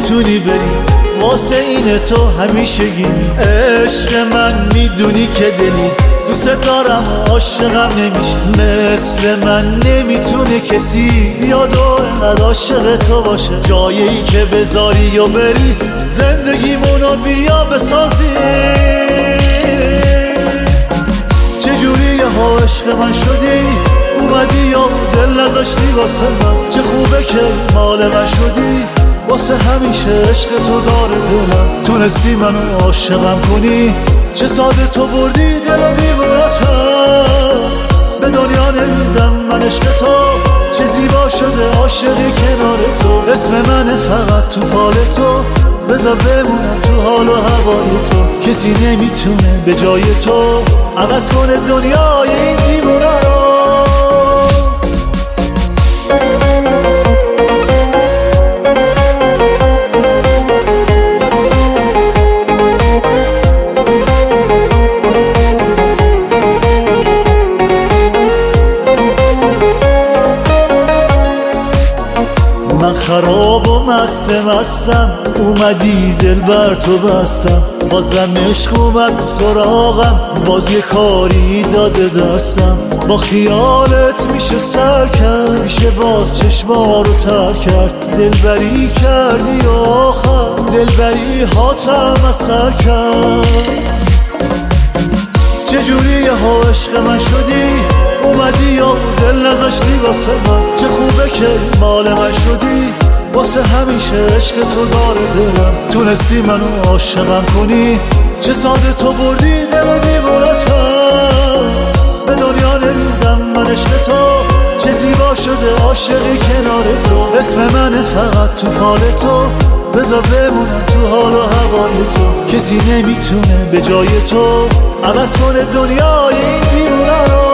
نمیتونی بری، واسه اینه تو همیشگی. عشق من میدونی که دلی دوست دارم و عاشقم نمیشی، مثل من نمیتونه کسی بیاد و انقدر عاشق تو باشه. جایی که بذاری و بری زندگیمونو بیا بسازی. چجوری ها عشق من شدی، اومدی یا دل نذاشتی واسه من. چه خوبه که مال من شدی، واسه همیشه عشق تو داره دلم. تونستی منو عاشقم کنی، چه ساده تو بردی دل و دیوونتم. به دنیا نمیدم من عشق تو، چه زیبا شده عاشقی کنار تو. اسم منه فقط تو فال تو، بذار بمونم تو حال و هوای تو. کسی نمیتونه به جای تو عوض کنه دنیای این دیوونه رو. من خراب و مستم، اومدی دل بر تو بستم. بازم عشق اومد سراغم، باز یه کاری داده دستم. با خیالت میشه سر کرد، میشه باز چشما رو تر کرد. دلبری کردی آخر، دلبری هاتم اثر کرد. چجوری ها عشق من شدی، اومدی یا دل نذاشتی واسه من. چه خوبه که مال من شدی، واسه همیشه عشق تو داره دلم. تونستی منو عاشقم کنی، چه ساده تو بردی دل و دیوونتم. به دنیا نمیدم من عشق تو، چه زیبا شده عاشقی کنار تو. اسم منه فقط تو فال تو، بذار بمونم تو حال و هوای تو. کسی نمیتونه به جای تو عوض کنه دنیای این دیوونه رو.